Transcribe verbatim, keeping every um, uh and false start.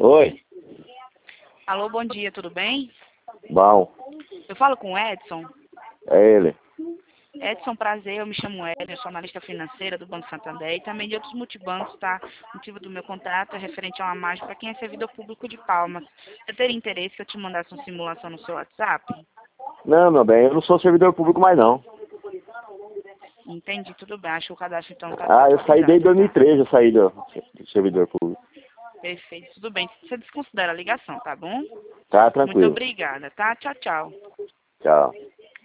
Oi. Alô, bom dia, tudo bem? Bom. Eu falo com o Edson. É ele. Edson, prazer, eu me chamo Edson, eu sou analista financeira do Banco Santander e também de outros multibancos, tá? O motivo do meu contrato é referente a uma margem para quem é servidor público de Palmas. Você teria interesse que eu te mandasse uma simulação no seu WhatsApp? Não, meu bem, eu não sou servidor público mais não. Entendi, tudo bem, acho que o cadastro então está Ah, eu saí desde desatualizado, dois mil e tá? treze, eu saí do, do servidor público. Perfeito, tudo bem. Você desconsidera a ligação, tá bom? Tá Muito tranquilo. obrigada, tá? Tchau, tchau. Tchau.